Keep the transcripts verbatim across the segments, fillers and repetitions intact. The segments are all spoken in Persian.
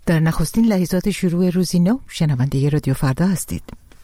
در نخستین لحظات شروع روزی نو شنونده رادیو فردا هستید.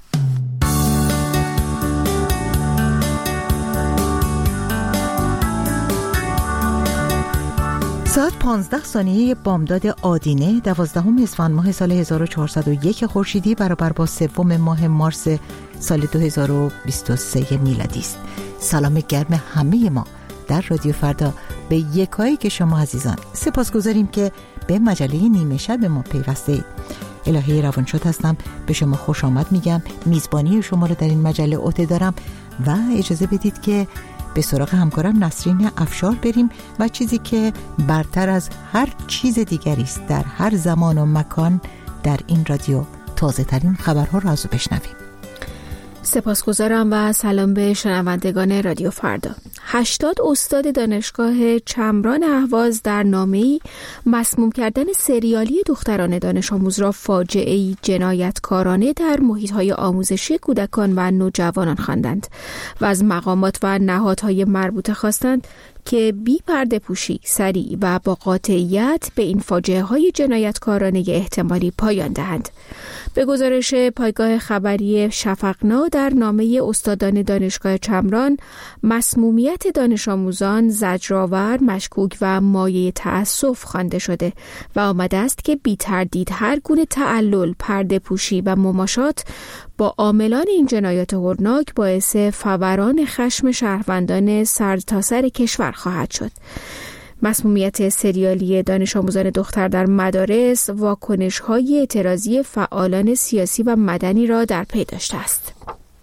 ساعت پانزده ثانیه بامداد آدینه دوازدهم اسفند ماه سال هزار و چهارصد و یک خورشیدی برابر با سوم ماه مارس سال دو هزار و بیست و سه میلادی است. سلام گرم همه ما در رادیو فردا به یکایی که شما عزیزان سپاسگزاریم که به مجله نیمه شب ما پیوستید. الهی روانشاد هستم، به شما خوش آمد میگم. میزبانی شما رو در این مجله عهده دارم و اجازه بدید که به سراغ همکارم نسرین افشار بریم و چیزی که برتر از هر چیز دیگری است در هر زمان و مکان در این رادیو، تازه ترین خبرها را از او بشنویم. سپاسگزارم و سلام به شنوندگان رادیو فردا. هشتاد استاد دانشگاه چمران اهواز در نامه‌ای مسموم کردن سریالی دختران دانش آموز را فاجعه‌ای جنایتکارانه در محیط‌های آموزشی کودکان و نوجوانان خواندند و از مقامات و نهادهای مربوطه خواستند که بی پرده پوشی، سریع و با قاطعیت به این فاجعه های جنایتکارانه احتمالی پایان دهند. به گزارش پایگاه خبری شفقنا در نامه استادان دانشگاه چمران، مسمومیت دانش آموزان زجرآور، مشکوک و مایه تأسف خوانده شده و آمده است که بی تردید هر گونه تعلل، پرده پوشی و مماشات با عاملان این جنایات هولناک باعث فوران خشم شهروندان سرتاسر کشور خواهد شد. مسمومیت سریالی دانش آموزان دختر در مدارس واکنش‌های اعتراضی فعالان سیاسی و مدنی را در پی داشته است.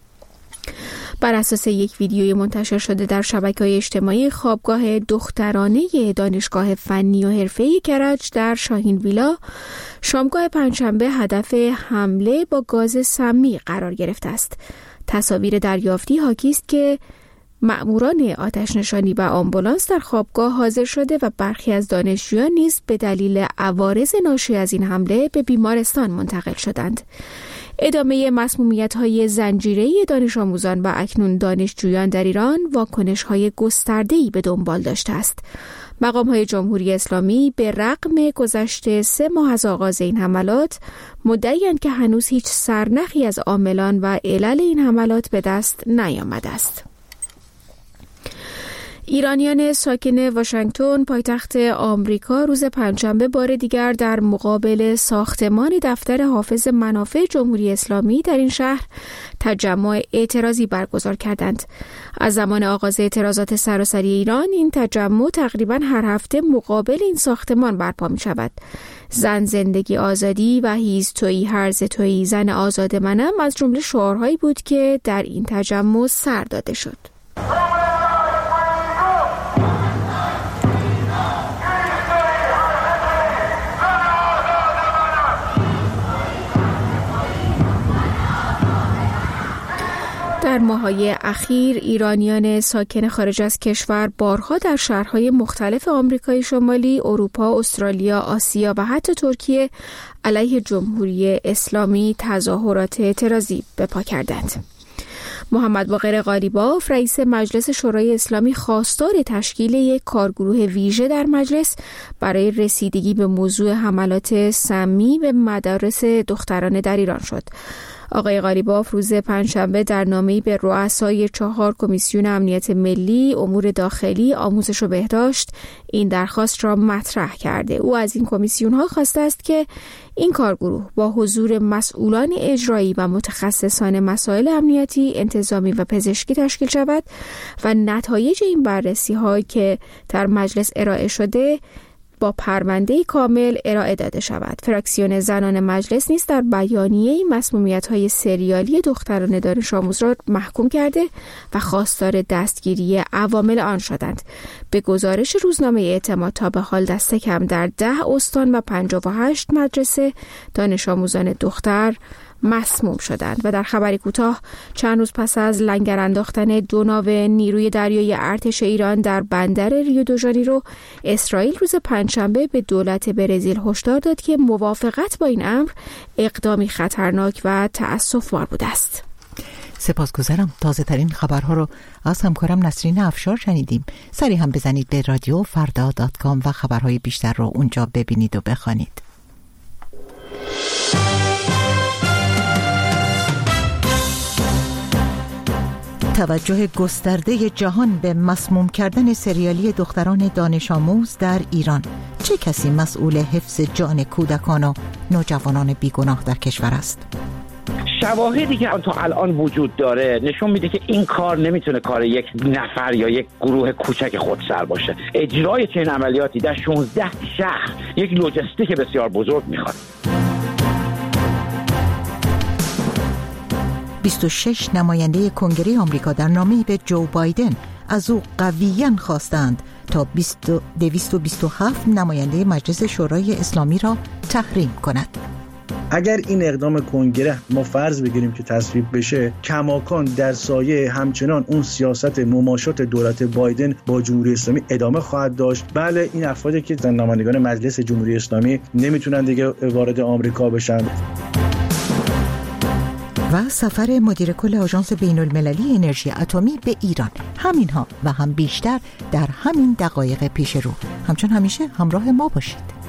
بر اساس یک ویدیوی منتشر شده در شبکه‌های اجتماعی، خوابگاه دخترانه دانشگاه فنی و حرفه‌ای کرج در شاهین ویلا شامگاه پنجشنبه هدف حمله با گاز سمی قرار گرفته است. تصاویر دریافتی حاکی است که مأموران آتش نشانی و آمبولانس در خوابگاه حاضر شده و برخی از دانشجویان نیز به دلیل عوارض ناشی از این حمله به بیمارستان منتقل شدند. ادامه مسمومیت‌های زنجیره‌ای دانش آموزان و اکنون دانشجویان در ایران واکنش‌های گسترده‌ای به دنبال داشته است. مقام‌های جمهوری اسلامی به رغم گذشت سه ماه از آغاز این حملات مدعی‌اند که هنوز هیچ سرنخی از عاملان و علل این حملات به دست نیامده است. ایرانیان ساکن واشنگتن پایتخت آمریکا روز پنجشنبه بار دیگر در مقابل ساختمان دفتر حافظ منافع جمهوری اسلامی در این شهر تجمع اعتراضی برگزار کردند. از زمان آغاز اعتراضات سراسری ایران این تجمع تقریباً هر هفته مقابل این ساختمان برپا می شود. زن زندگی آزادی و هیز تویی هرز تویی زن آزاد منم از جمله شعارهایی بود که در این تجمع سر داده شد. در ماه‌های اخیر ایرانیان ساکن خارج از کشور بارها در شهرهای مختلف آمریکای شمالی، اروپا، استرالیا، آسیا و حتی ترکیه علیه جمهوری اسلامی تظاهرات اعتراضی به پا کردند. محمد باقر قالیباف رئیس مجلس شورای اسلامی خواستار تشکیل یک کارگروه ویژه در مجلس برای رسیدگی به موضوع حملات سمی به مدارس دخترانه در ایران شد. آقای قالیباف روز پنجشنبه در نامه‌ای به رؤسای چهار کمیسیون امنیت ملی، امور داخلی، آموزش و بهداشت این درخواست را مطرح کرده. او از این کمیسیون‌ها خواسته است که این کارگروه با حضور مسئولان اجرایی و متخصصان مسائل امنیتی، انتظامی و پزشکی تشکیل شود و نتایج این بررسی‌هایی که در مجلس ارائه شده با پرونده کامل ارائه داده شود. فراکسیون زنان مجلس نیز در بیانیه مسمومیت‌های سریالی دختران دانش آموز را محکوم کرده و خواستار دستگیری عوامل آن شدند. به گزارش روزنامه اعتماد تا به حال دست کم در ده استان و پنجاه و هشت مدرسه دانش آموزان دختر مسموم شدند. و در خبری کوتاه، چند روز پس از لنگر انداختن دو ناو نیروی دریایی ارتش ایران در بندر ریو دو ژانیرو، اسرائیل روز پنجشنبه به دولت برزیل هشدار داد که موافقت با این امر اقدامی خطرناک و تأسف‌بار بوده است. سپاسگزارم. تازه ترین خبرها رو از همکارم نسرین افشار شنیدیم. سری هم بزنید به رادیو فردا دات کام و خبرهای بیشتر رو اونجا ببینید و بخوانید. توجه گسترده جهان به مسموم کردن سریالی دختران دانش آموز در ایران. چه کسی مسئول حفظ جان کودکان و نوجوانان بیگناه در کشور است؟ شواهدی که تا الان وجود داره نشون میده که این کار نمیتونه کار یک نفر یا یک گروه کوچک خودسر باشه. اجرای چنین عملیاتی در شانزده شهر یک لوجستیک بسیار بزرگ میخواد. بیست و شش نماینده کنگره آمریکا در نامه‌ای به جو بایدن از او قویاً خواستند تا دویست و بیست و هفت نماینده مجلس شورای اسلامی را تحریم کند. اگر این اقدام کنگره ما فرض بگیریم که تصویب بشه، کماکان در سایه همچنان اون سیاست مماشات دولت بایدن با جمهوری اسلامی ادامه خواهد داشت. بله، این افرادی که نمایندگان مجلس جمهوری اسلامی نمیتونن دیگه وارد آمریکا بشن. و سفر مدیر کل آژانس بین المللی انرژی اتمی به ایران. همینها و هم بیشتر در همین دقایق پیش رو. همچون همیشه همراه ما باشید.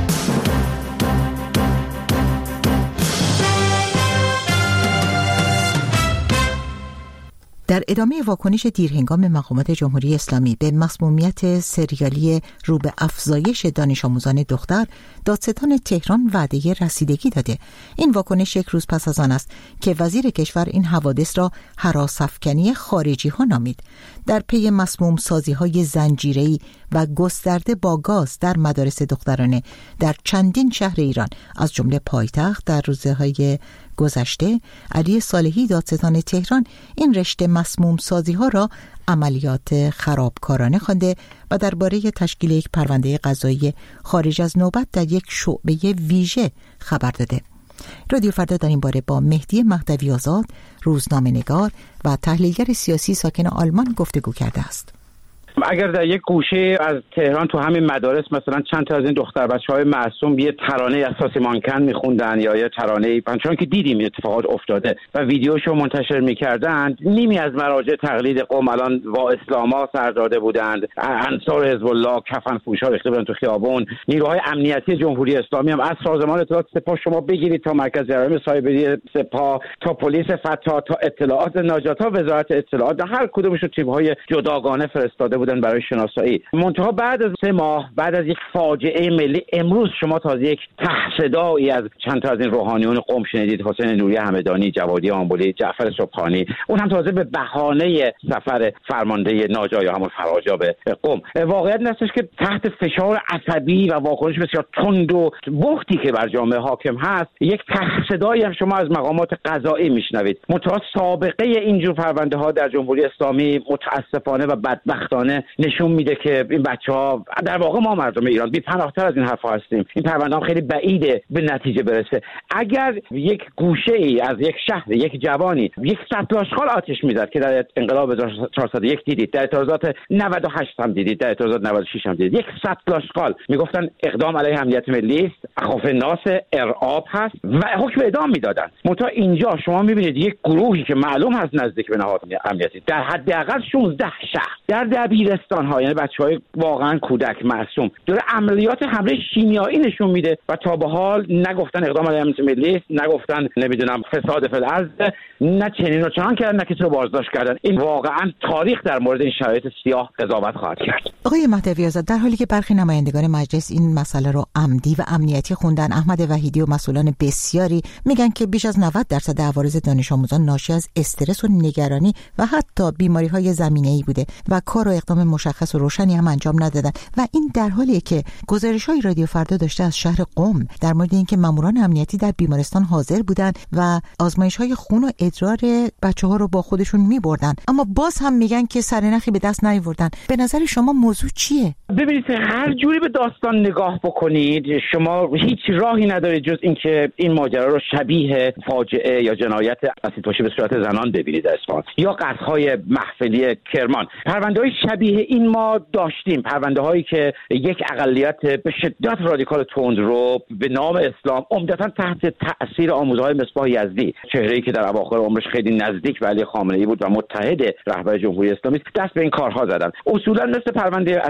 در ادامه واکنش دیرهنگام مقامات جمهوری اسلامی به مسمومیت سریالی رو به افزایش دانش آموزان دختر، دادستان تهران وعده رسیدگی داده. این واکنش یک روز پس از آن است که وزیر کشور این حوادث را هراس‌افکنی خارجی ها نامید. در پی مسموم سازی های زنجیره‌ای و گسترده با گاز در مدارس دخترانه در چندین شهر ایران از جمله پایتخت، در روزهای گذشته علی صالحی دادستان تهران این رشته مسموم سازی ها را عملیات خرابکارانه خوانده و درباره تشکیل یک پرونده قضایی خارج از نوبت در یک شعبه ویژه خبر داده. رادیو فردا در این باره با مهدی مهدوی آزاد، روزنامه‌نگار و تحلیلگر سیاسی ساکن آلمان گفتگو کرده است. اگر در یک گوشه از تهران تو همین مدارس مثلا چند تا از این دختر بچه‌های معصوم یه ترانه اساسی مانکن می‌خوندن یا یه ترانه چون که دیدیم اتفاقات افتاده و ویدیوشو منتشر می‌کردن، نیمی از مراجع تقلید قوم الان وا اسلاما سر داده بودند، انصار حزب الله کفن پوشا ریخته بودن تو خیابون. نیروهای امنیتی جمهوری اسلامی هم از سازمان اطلاعات سپاه شما بگیرید تا مرکز جرایم سایبری سپاه تا پلیس فتا تا اطلاعات ناجات تا وزارت اطلاعات، در هر کدومش تیم‌های جداگانه فرستاده بودن برای شناسایی. منتها بعد از سه ماه، بعد از یک فاجعه ملی، امروز شما تازه یک تحصدایی از چند تا از این روحانیون قم شنیدید. حسین نوری همدانی، جوادی آمبولی، جعفر صبحانی، اون هم تازه به بهانه سفر فرمانده ناجا یا همون فراجا به قم. واقعیت هستش که تحت فشار عصبی و واکنش بسیار تند و بختی که بر جامعه حاکم هست، یک تحصدایی هم شما از مقامات قضایی میشنوید. منتها سابقه اینجور پرونده ها در جمهوری اسلامی متاسفانه و بدبختانه نشون میده که این بچه‌ها، در واقع ما مردم ایران بی‌پناه‌تر از این حرفا هستیم. این پرونده هم خیلی بعیده به نتیجه برسه. اگر یک گوشه‌ای از یک شهر، یک جوانی یک سطل آشغال آتش میزد که در انقلاب هزار و چهارصد و یک دیدید، در اعتراضات نود و هشت هم دیدید، در اعتراضات نود و شش هم دیدید، یک سطل آشغال میگفتن اقدام علیه امنیت ملی است، خوف ناس، ارعاب هست و حکم اعدام میدادن. منتها اینجا شما میبینید یک گروهی که معلوم هست نزدیک به نهاد امنیتی در حداقل شانزده شهر در دبیرستان ها، یعنی بچهای واقعا کودک معصوم، داره عملیات حمله شیمیایی نشون میده و تا به حال نگفتن اقدام علیه امنیت ملی است، نگفتن نمیدونم فساد فی الارض، نه چنین و چنان کردن، نه کسی رو بازداشت کردن. این واقعا تاریخ در مورد این شرایط سیاه قضاوت خواهد کرد. آقای مهدوی آزاد، در حالی که برخی نمایندگان مجلس این مسئله رو عمدی و امنیتی خوندن، احمد وحیدی و مسئولان بسیاری میگن که بیش از نود درصد عوارض دانش آموزان ناشی از استرس و نگرانی و حتی بیماری‌های زمینه‌ای بوده و کار و اقدام مشخص و روشنی هم انجام ندادن، و این در حالیه که گزارش‌های رادیو فردا داشته از شهر قم در مورد اینکه ماموران امنیتی در بیمارستان حاضر بودن و آزمایش‌های خون و ادرار بچه‌ها رو با خودشون می‌بردن، اما باز هم میگن که سرنخی به دست نیاوردن. به نظر شما موضوع چیه؟ ببینید، هر جوری به داستان نگاه بکنید شما هیچ راهی ندارید جز اینکه این ماجرا رو شبیه فاجعه یا جنایت اسیدپاشی به صورت زنان ببینید در اصفهان یا قتل‌های محفلی کرمان. پرونده‌های شبیه این ما داشتیم، پرونده هایی که یک اقلیت به شدت رادیکال تندرو به نام اسلام، عمدتاً تحت تأثیر آموزهای مصباح یزدی، چهره‌ای که در اواخر عمرش خیلی نزدیک به علی خامنه‌ای بود و متحد رهبر جمهوری اسلامی، دست به این کارها زدن. اصولاً مثل پرونده اسیدپاشی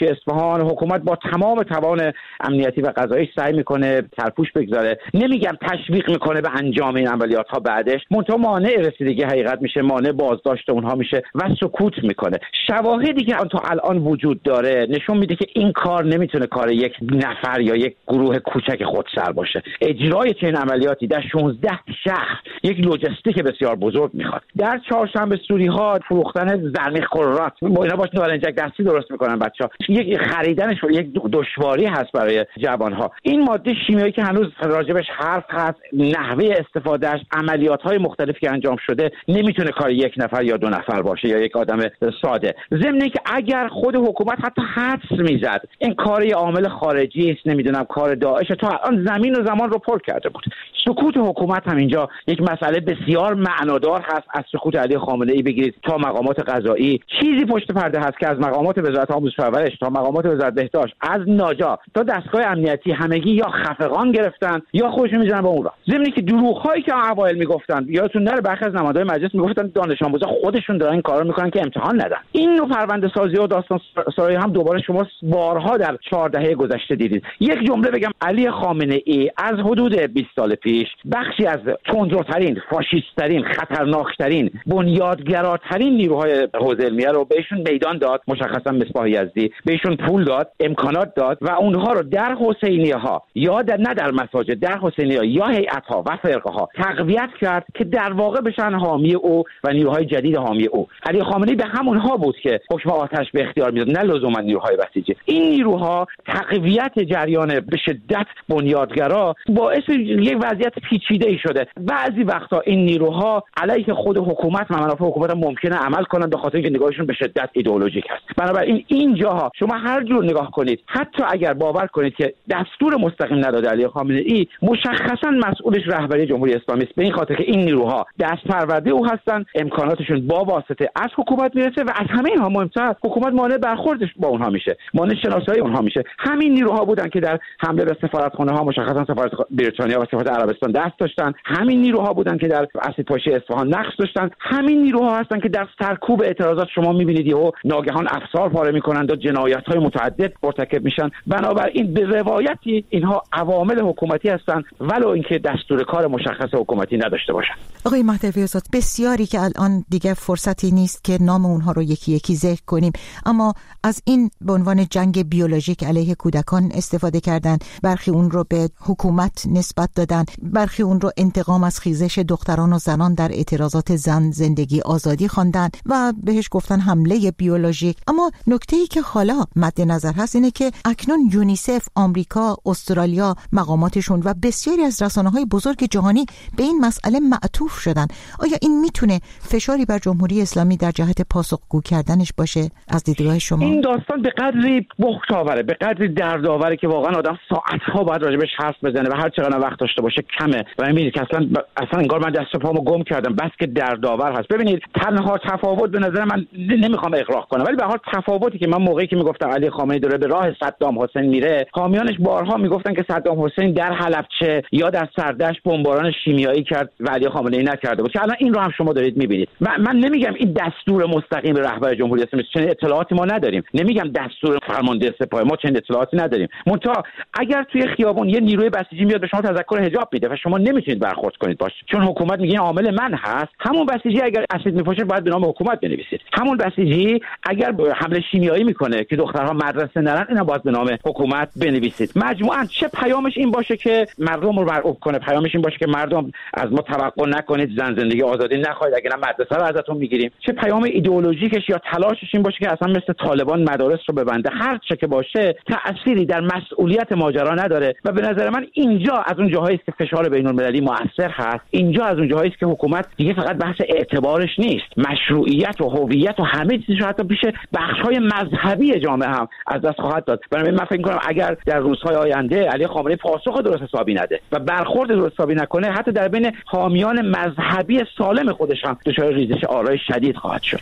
توی اصفهان حکومت با تمام توان امنیتی و قضایی سعی میکنه سرپوش بگذاره. نمیگم تشویق میکنه به انجام این عملیات ها بعدش، منتها مانع رسیدگی حقیقت میشه، مانع بازداشت اونها میشه و سکوت میکنه. شواهدی که تا الان وجود داره نشون میده که این کار نمیتونه کار یک نفر یا یک گروه کوچک خودسر باشه. اجرای چنین عملیاتی در شانزده شهر یک لوجستیک بسیار بزرگ میخواد. در چهارشنبه سوری ها فروختن زرمیخورات با اینا باش نارنجک دستی درست میکنن بچه‌ها. یک خریدنش یک دشواری هست برای جوانها. این ماده شیمیایی که هنوز راجبش حرف هست، نحوه استفادهش، عملیات‌های مختلفی که انجام شده، نمیتونه کار یک نفر یا دو نفر باشه یا یک آدم ساده. ضمن اینکه اگر خود حکومت حتی حدس میزد این کار یه عامل خارجی است، نمیدونم کار داعش، تا الان زمین و زمان رو پر کرده بود. سکوت حکومت هم اینجا یک مسئله بسیار معنادار هست. از سکوت علی خامنه‌ای بگیرید تا مقامات قضایی، چیزی پشت پرده هست که از مقامات وزارت آموزش و پرورش تا مقامات وزارت بهداشت، از ناجا تا دستگاه امنیتی، همگی یا خفقان گرفتن یا خودشون میزنن به اون راه. ضمن که دروغ‌هایی که اوایل میگفتن، یادتون نره برخی از نمایندگان مجلس میگفتن دانش آموزا خودشون دارن این کارا میکنن که امتحان ندن. این نوع پرونده سازی و داستان سرایی هم دوباره شما بارها در چهار دهه گذشته دیدید. یک جمله بگم، علی خامنه‌ای از حدود بیست سال پیش بخشی از تندروترین، فاشیست‌ترین، خطرناکترین، بنیادگراترین نیروهای حوزه علمیه رو بهشون میدان داد، مشخصا مصباح یزدی، بهشون پول داد، امکانات داد و اونها رو در حسینیه‌ها یا در نه در مساجد، در حسینیه‌ها یا هیئت‌ها و فرقه‌ها تقویت کرد که در واقع بشن حامی او و نیروهای جدید حامی او. علی خامنه‌ای به همونها بود که حکم آتش به اختیار میداد، نه لزوما نیروهای بسیجی. این نیروها تقویت جریان به شدت بنیادگرا باعث یک وضعیت پیچیده‌ای شده. بعضی وقتا این نیروها علیه خود حکومت و منافع حکومت ممکنه عمل کنند به خاطر اینکه نگاهشون به شدت ایدئولوژیک است. بنابراین اینجاها شما هر جور نگاه کنید، حتی اگر باور کنید که دستور مستقیم نداده علی خامنه‌ای، مشخصا مسئولش رهبری جمهوری اسلامی است، به این خاطر که این نیروها دست پرورده او هستند، امکاناتشون با واسطه از حکومت میرسه و از همه اینها مهمتر حکومت مانع برخوردش با اونها میشه، مانع شناسایی اونها میشه. همین نیروها بودن که در حمله به سفارتخانه ها، مشخصا سفارت بریتانیا و سفارت عربستان دست داشتن. همین نیروها بودن که در اسیدپاشی اصفهان نقش داشتن. همین نیروها هستن که در سرکوب اعتراضات شما میبینید یهو ناگهان افسار پاره میکنند و جنایت‌های متعدد مرتکب میشن. بنابراین به روایتی اینها عوامل حکومتی هستند ولو اینکه دستور کار مشخص حکومتی نداشته باشن. آقای مهدوی آزاد، بسیاری که الان دیگه فرصتی نیست که نام اونها رو یکی یکی ذکر کنیم، اما از این به عنوان جنگ بیولوژیک علیه کودکان استفاده کردن، برخی اون رو به حکومت نسبت دادن، برخی اون رو انتقام از خیزش دختران و زنان در اعتراضات زن زندگی آزادی خواندن و بهش گفتن حمله بیولوژیک. اما نکته‌ای که حالا مد نظر هست اینه که اکنون یونیسف، آمریکا، استرالیا، مقاماتشون و بسیاری از رسانه‌های بزرگ جهانی به این مسئله معطوف شدن. آیا این میتونه فشاری بر جمهوری اسلامی در جهت پاسخگو کردنش باشه از دیدگاه شما؟ این داستان به قدری بخت‌آوره، به قدری دردآوره که واقعا آدم ساعت‌ها باید راجبش حرف بزنه و هر چقدر وقت داشته باشه کمه. و می‌بینید که اصلا اصلا انگار من دست و پامو گم کردم، بس که دردآور هست. ببینید تنها تفاوت به نظر من، نمیخوام اغراق کنم، ولی به هر حال تفاوتی که من موقعی که میگفتم علی خامنه‌ای داره به راه صدام حسین میره، حامیانش بارها میگفتن که صدام حسین در حلبچه یا در سردشت بمباران شیمیایی کرد و علی خامنه‌ای نکرده بود، که الان این رو هم شما دارید میبینید. من, من نمیگم این دستور مستقیم رهبر جمهوری اسلامی، چنین اطلاعاتی ما نداریم. نمیگم دستور فرمانده سپاه، ما چنین اطلاعاتی نداریم. منتها اگر توی خیابون یه نیروی بسیجی میاد به شما تذکر حجاب میده و شما نمیتونید برخورد کنید باش، چون حکومت میگه عامل من هست، همون بسیجی اگر اسید میفروشه باید به نام حکومت بنویسید. همون بسیجی اگر حمله شیمیایی میکنه که دخترها مدرسه نرن، اینا باید به نام حکومت بنویسید. مجموعاً چه پیامش این باشه که مردم رو مرعوب کنه، پیامش این باشه که مردم از ما توقع نکنید، زن زندگی آزادی نخواهید، اگر نه مدرسه رو ازتون میگیریم. چه پیام ایدئولوژیکش یا تلاشش این باشه که اصلا مثل طالبان مدارس رو ببنده. هر چه که باشه تأثیری در مسئولیت ماجرا نداره و به نظر من اینجا از اون جاهایی است که فشار بین‌المللی موثر هست. اینجا از اون جاهایی است که حکومت دیگه فقط بحث اعتبارش نیست، مشروعیت و هویت و همه چیزش حتی پیش بخش‌های مذهبی جامعه هم از دست خواهد داد. بنابراین من فکر می‌کنم اگر در روزهای آینده علی خامنه‌ای پاسخ درست حسابی نده و برخورد درست حسابی نکنه، حتی در بین حامیان مذهبی سالم خودش هم دچار ریزش آرای شدید خواهد شد.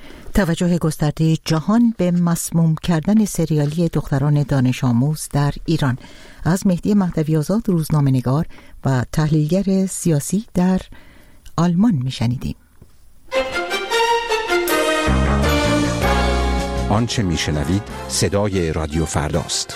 توجه گسترده جهان به مسموم کردن سریالی دختران دانش آموز در ایران، از مهدی مهدوی آزاد، روزنامه‌نگار و تحلیلگر سیاسی در آلمان میشنیدیم. آنچه میشنوید صدای رادیو فرداست.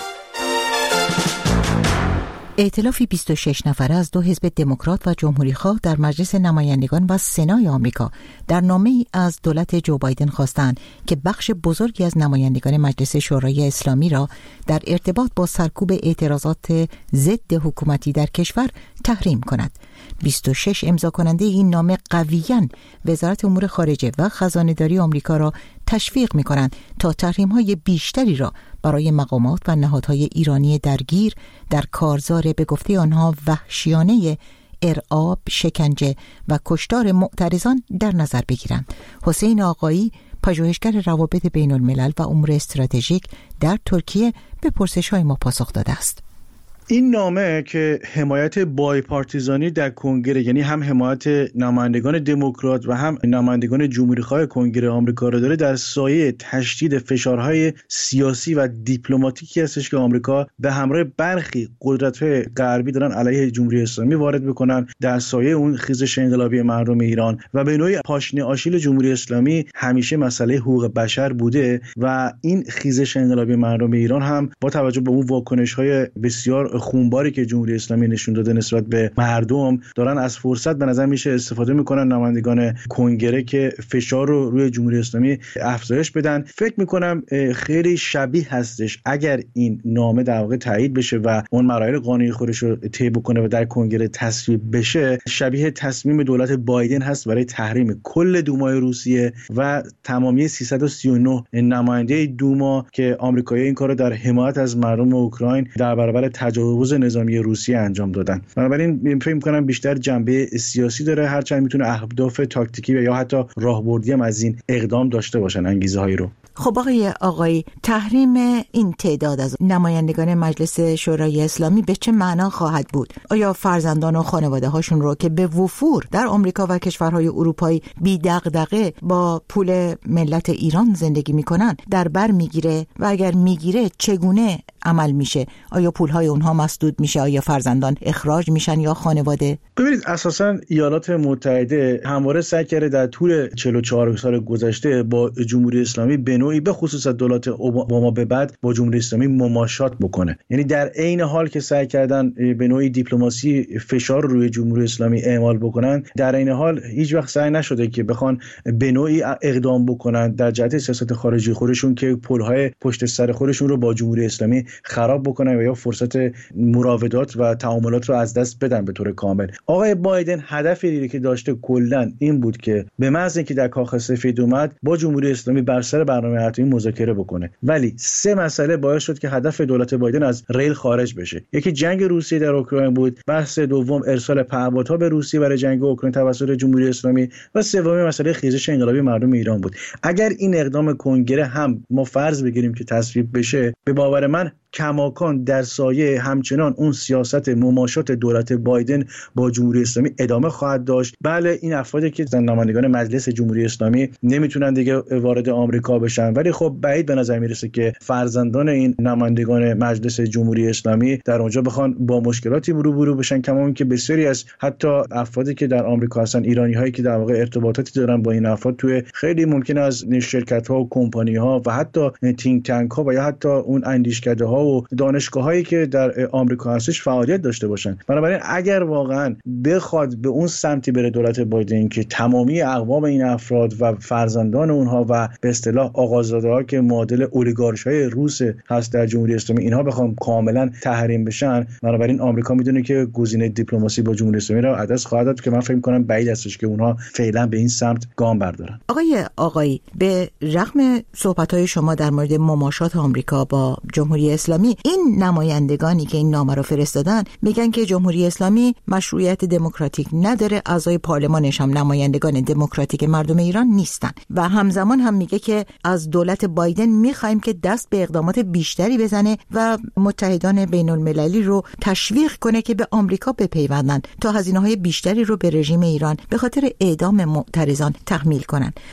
ائتلافی بیست و شش نفره از دو حزب دموکرات و جمهوری‌خواه در مجلس نمایندگان و سنای آمریکا در نامه‌ای از دولت جو بایدن خواستند که بخش بزرگی از نمایندگان مجلس شورای اسلامی را در ارتباط با سرکوب اعتراضات ضد حکومتی در کشور تحریم کند. بیست و شش امضا کننده این نامه قویاً وزارت امور خارجه و خزانه‌داری آمریکا را تشویق می‌کنند تا تحریم‌های بیشتری را برای مقامات و نهادهای ایرانی درگیر در کارزار به گفته آنها وحشیانه ارعاب، شکنجه و کشتار معترضان در نظر بگیرند. حسین آقایی، پژوهشگر روابط بین الملل و امور استراتژیک در ترکیه، به پرسش‌های ما پاسخ داده است. این نامه که حمایت بایپارتیزانی در کنگره، یعنی هم حمایت نمایندگان دموکرات و هم نمایندگان جمهوری‌خواه کنگره آمریکا را داره، در سایه تشدید فشارهای سیاسی و دیپلماتیکی هستش که آمریکا به همراه برخی قدرت‌های غربی دارن علیه جمهوری اسلامی وارد بکنن، در سایه اون خیزش انقلابی مردم ایران. و به نوعی پاشنه آشیل جمهوری اسلامی همیشه مسئله حقوق بشر بوده و این خیزش انقلابی مردم ایران هم با توجه به اون واکنش‌های بسیار خونباری که جمهوری اسلامی نشون داده نسبت به مردم، دارن از فرصت به نظر میشه استفاده میکنن نمایندگان کنگره که فشار رو روی جمهوری اسلامی افزایش بدن. فکر میکنم خیلی شبیه هستش اگر این نامه در واقع تایید بشه و اون مراحل قانونی خودش رو طی بکنه و در کنگره تصویب بشه، شبیه تصمیم دولت بایدن هست برای تحریم کل دومای روسیه و تمامی سیصد و سی و نه نماینده دوما که آمریکایی این کارو در حمایت از مردم اوکراین در برابر تجاوز نظامی روسیه انجام دادن. بنابراین فکر می‌کنم بیشتر جنبه سیاسی داره، هرچند میتونه اهداف تاکتیکی و یا حتی راهبردی هم از این اقدام داشته باشن، انگیزه هایی رو. خب آقای آقایی، تحریم این تعداد از نمایندگان مجلس شورای اسلامی به چه معنا خواهد بود؟ آیا فرزندان و خانواده هاشون رو که به وفور در آمریکا و کشورهای اروپایی بی دغدغه با پول ملت ایران زندگی میکنن در بر میگیره و اگر میگیره چگونه عمل میشه؟ آیا پولهای اونها مسدود میشه؟ آیا فرزندان اخراج میشن یا خانواده؟ ببینید، اساساً ایالات متحده همواره سعی کرده در طول چهل و چهار سال گذشته با جمهوری اسلامی به نوعی به خصوص از دولت اوباما به بعد با جمهوری اسلامی مماشات بکنه. یعنی در عین حال که سعی کردن به نوعی دیپلماسی فشار روی جمهوری اسلامی اعمال بکنن، در عین حال هیچ وقت سعی نشده که بخوان به نوعی اقدام بکنن در جهت سیاست خارجی خودشون که پل‌های پشت سر خودشون رو با جمهوری اسلامی خراب بکنن و یا فرصت مراودات و تعاملات رو از دست بدن به طور کامل. آقای بایدن هدفی که داشته کلاً این بود که به محض اینکه در کاخ سفید اومد با جمهوری اسلامی بر سر برنامه اتمی مذاکره بکنه، ولی سه مسئله باعث شد که هدف دولت بایدن از ریل خارج بشه. یکی جنگ روسیه در اوکراین بود، بحث دوم ارسال پهپادها به روسیه برای جنگ اوکراین توسط جمهوری اسلامی و سومی مسئله خیزش انقلابی مردم ایران بود. اگر این اقدام کنگره هم ما فرض بگیریم که تصویب بشه، به باور من کماکان در سایه همچنان اون سیاست مماشات دولت بایدن با جمهوری اسلامی ادامه خواهد داشت. بله، این افرادی که نمایندگان مجلس جمهوری اسلامی نمیتونن دیگه وارد آمریکا بشن، ولی خب بعید به نظر میرسه که فرزندان این نمایندگان مجلس جمهوری اسلامی در اونجا بخوان با مشکلاتی روبرو بشن، کما اینکه بسیاری از حتی افرادی که در آمریکا هستن، ایرانی هایی که در واقع ارتباطاتی دارن با این افراد توی خیلی ممکن از شرکت ها و کمپانی ها و حتی تینک تانک ها و یا حتی اون اندیشکده ها و دانشگاهایی که در آمریکا هستش فعالیت داشته باشن. بنابراین اگر واقعا بخواد به اون سمتی بره دولت بایدن که تمامی اقوام این افراد و فرزندان اونها و به اصطلاح آقازاده‌ها که معادل اولیگارش‌های روس هست در جمهوری اسلامی، اینها بخوام کاملا تحریم بشن، بنابراین آمریکا میدونه که گزینه دیپلماسی با جمهوری اسلامی رو از دست خواهد داد که من فکر می‌کنم بعید استش که اونها فعلا به این سمت گام بردارن. آقای آقایی، به رغم صحبت‌های شما در مورد مماشات آمریکا با جمهوری اسلامی، این نمایندگانی که این نامه رو فرستادن میگن که جمهوری اسلامی مشروعیت دموکراتیک نداره، اعضای پارلمانش هم نمایندگان دموکراتیک مردم ایران نیستن و همزمان هم میگه که از دولت بایدن میخوایم که دست به اقدامات بیشتری بزنه و متحدان بین المللی رو تشویق کنه که به آمریکا بپیوندن تا هزینه‌های بیشتری رو به رژیم ایران به خاطر اعدام معترضان تحمیل کنن. خب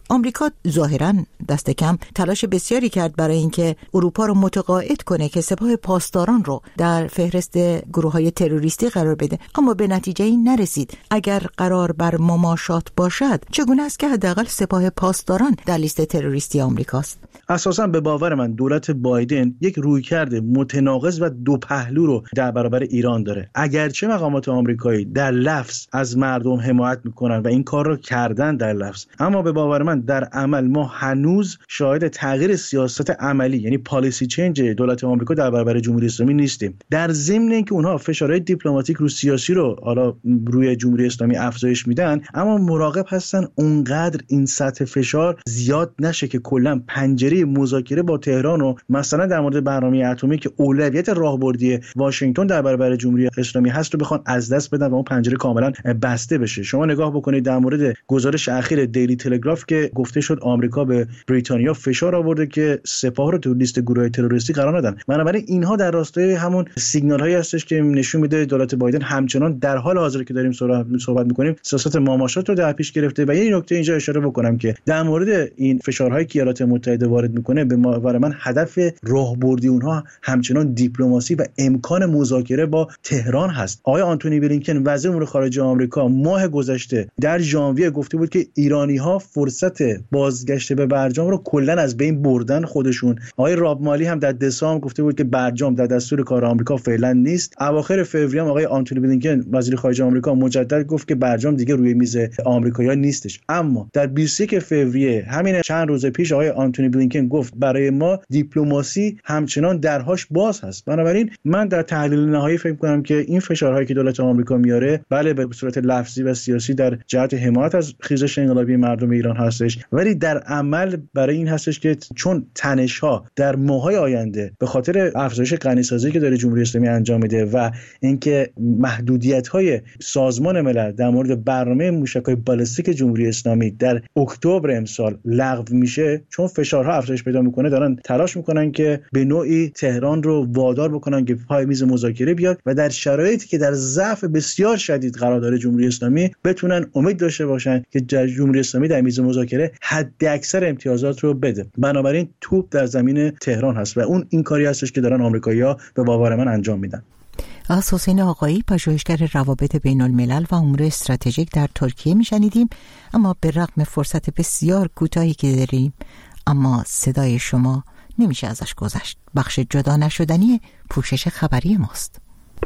آمریکا ظاهراً دست کم تلاش بسیاری کرد برای اینکه اروپا رو متقاعد کنه که سپاه پاسداران رو در فهرست گروه‌های تروریستی قرار بده، اما به نتیجه‌ای نرسید. اگر قرار بر مماشات باشد، چگونه است که حداقل سپاه پاسداران در لیست تروریستی آمریکاست؟ اساساً به باور من دولت بایدن یک رویکرد متناقض و دو پهلو رو در برابر ایران داره. اگرچه مقامات آمریکایی در لفظ از مردم حمایت میکنن و این کار رو کردن در لفظ، اما به باور من در عمل ما هنوز شاهد تغییر سیاست عملی، یعنی پالیسی چنج دولت آمریکا در برابر جمهوری اسلامی نیستیم. در ضمن اینکه اونها فشارهای دیپلماتیک رو سیاسی رو حالا روی جمهوری اسلامی افزایش میدن، اما مراقب هستن اونقدر این سطح فشار زیاد نشه که کلا پنجره مذاکره با تهران و مثلا در مورد برنامه اتمی که اولویت راهبردی واشنگتن در برابر جمهوری اسلامی هست رو بخوان از دست بدن و اون پنجره کاملا بسته بشه. شما نگاه بکنید در مورد گزارش اخیر دیلی تلگراف که گفته شد آمریکا به بریتانیا فشار آورده که سپاه رو تو لیست گروه تروریستی قرار ندن. بنابراین اینها در راستای همون سیگنال هایی هستش که نشون میده دولت بایدن همچنان در حال حاضر که داریم صحبت میکنیم سیاست مماشات رو در پیش گرفته. و یه نکته اینجا اشاره بکنم که در مورد این فشارهایی که ایالات متحده وارد میکنه، به باور من هدف راهبردی اونها همچنان دیپلماسی و امکان مذاکره با تهران هست. آقای آنتونی بلینکن وزیر امور خارجه آمریکا ماه گذشته در ژانویه گفته بود که ایرانی‌ها فرصت بازگشت به برجام رو کلاً از بین بردن خودشون. آقای راب مالی هم در دسامبر گفته بود که برجام در دستور کار آمریکا فعلا نیست. اواخر فوریه هم آقای آنتونی بلینکن وزیر خارجه آمریکا مجدد گفت که برجام دیگه روی میز آمریکایی‌ها نیستش. اما در بیست و یک فوریه همین چند روز پیش آقای آنتونی بلینکن گفت برای ما دیپلماسی همچنان درهاش باز هست. بنابراین من در تحلیل نهایی فکر می‌کنم که این فشارهایی که دولت آمریکا میاره بله به صورت لفظی و سیاسی در جهت حمایت از خیزش انقلابی مردم ایران هستش، ولی در عمل برای این هستش که چون تنش‌ها در ماه‌های آینده به خاطر افزایش غنی‌سازی که داره جمهوری اسلامی انجام میده و اینکه محدودیت‌های سازمان ملل در مورد برنامه موشک‌های بالستیک جمهوری اسلامی در اکتبر امسال لغو میشه، چون فشارها افزایش پیدا میکنه دارن تلاش میکنن که به نوعی تهران رو وادار بکنن که پای میز مذاکره بیاد و در شرایطی که در ضعف بسیار شدید قرار داره جمهوری اسلامی بتونن امید داشته باشن که جمهوری اسلامی در میز مذاکره حد اکثر امتیازات رو بده. بنابراین توپ در زمین تهران هست و اون این کاری هستش که دارن آمریکایی‌ها به باور من انجام میدن. از حسین آقایی، پژوهشگر روابط بین الملل و امور استراتژیک در ترکیه میشنیدیم. اما به رغم فرصت بسیار کوتاهی که داریم، اما صدای شما نمیشه ازش گذشت. بخش جدا نشدنی پوشش خبری ماست.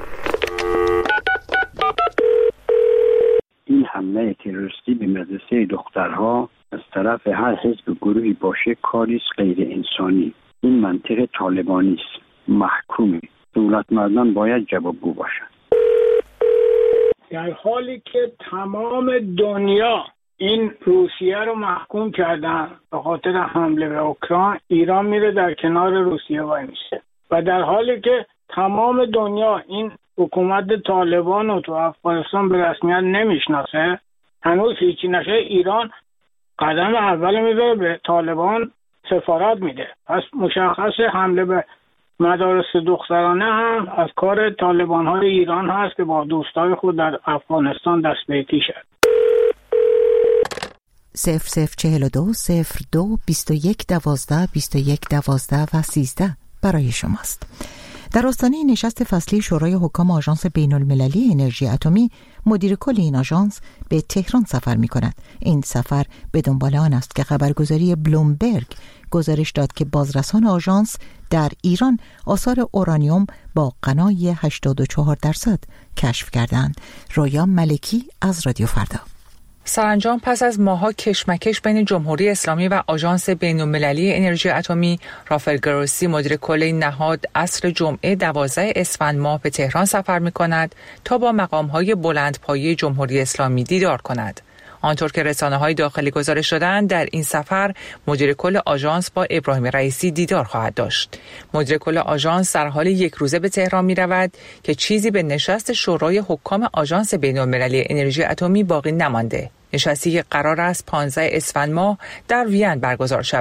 این حمله تروریستی به مدرسه دخترها از طرف هر حزب گروهی باشه کاری غیر انسانی. این منطق طالبانی است، محکومه. دولت مردان باید جوابگو باشند. در حالی که تمام دنیا این روسیه رو محکوم کردن به خاطر حمله به اوکراین، ایران میره در کنار روسیه وای میشه و در حالی که تمام دنیا این حکومت طالبان رو تو افغانستان به رسمیت نمیشناسه، هنوز هیچی نشه، ایران قدم اول میذاره به طالبان سفارت میده. پس مشخص حمله به مدارس دخترانه هم از کار طالبان های ایران هست که با دوستای خود در افغانستان دست به یکی شد. صفر صفر چهل و دو صفر دو بیست و یک دوازده بیست و یک دوازده و سیزده برای شماست. در آستانه نشست فصلی شورای حکام آژانس بین المللی انرژی اتمی، مدیر کل این آژانس به تهران سفر می کند. این سفر به دنبال آن است که خبرگزاری بلومبرگ گزارش داد که بازرسان آژانس در ایران آثار اورانیوم با غنای هشتاد و چهار درصد کشف کردند. رویا ملکی از رادیو فردا. سرانجام پس از ماه‌ها کشمکش بین جمهوری اسلامی و آژانس بین‌المللی انرژی اتمی، رافائل گروسی مدیر کل این نهاد عصر جمعه دوازده اسفند ماه به تهران سفر می‌کند تا با مقام‌های بلندپایه جمهوری اسلامی دیدار کند. آنطور که رسانه‌های داخلی گزارش دادند، در این سفر مدیر کل آژانس با ابراهیم رئیسی دیدار خواهد داشت. مدیر کل آژانس در حال یک روزه به تهران می‌رود که چیزی به نشست شورای حکام آژانس بین‌المللی انرژی اتمی باقی نمانده. نشستی که قرار است پانزده اسفند ماه در وین برگزار شود.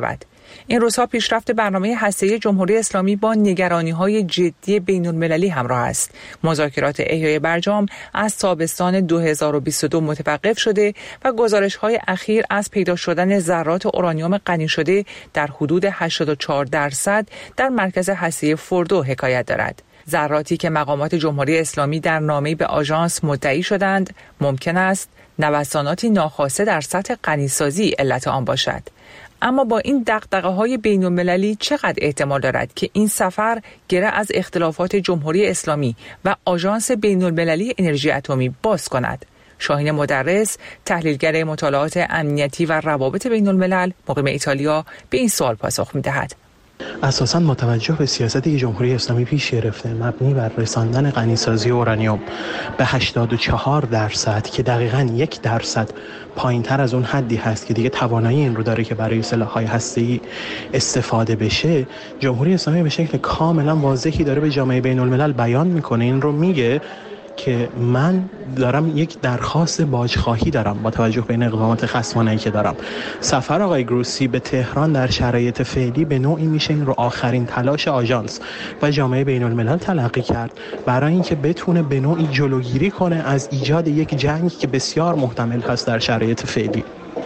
این روزها پیشرفت برنامه هسته‌ای جمهوری اسلامی با نگرانی‌های جدی بین‌المللی همراه است. مذاکرات احیای برجام از تابستان دو هزار و بیست و دو متوقف شده و گزارش‌های اخیر از پیدا شدن ذرات اورانیوم غنی شده در حدود هشتاد و چهار درصد در مرکز هسته‌ای فوردو حکایت دارد. ذراتی که مقامات جمهوری اسلامی در نامه‌ای به آژانس مدعی شدند، ممکن است نوساناتی ناخواسته در سطح غنیسازی علت آن باشد. اما با این دغدغه‌های بین‌المللی چقدر احتمال دارد که این سفر گره از اختلافات جمهوری اسلامی و آژانس بین‌المللی انرژی اتمی باز کند؟ شاهین مدرس، تحلیلگر مطالعات امنیتی و روابط بین‌الملل مقیم ایتالیا، به این سوال پاسخ می‌دهد. اساساً با توجه به سیاستی که جمهوری اسلامی پیش گرفته مبنی بر رساندن غنیسازی اورانیوم به هشتاد و چهار درصد که دقیقاً یک درصد پایین‌تر از اون حدی هست که دیگه توانایی این رو داره که برای سلاح‌های هسته‌ای استفاده بشه، جمهوری اسلامی به شکل کاملاً واضحی داره به جامعه بین‌الملل بیان میکنه، این رو میگه که من دارم یک درخواست باجخواهی دارم با توجه به این اقدامات خصمانه‌ای که دارم. سفر آقای گروسی به تهران در شرایط فعلی به نوعی میشه این رو آخرین تلاش آژانس و جامعه بین الملل تلقی کرد برای اینکه بتونه به نوعی جلوگیری کنه از ایجاد یک جنگ که بسیار محتمل هست در شرایط فعلی.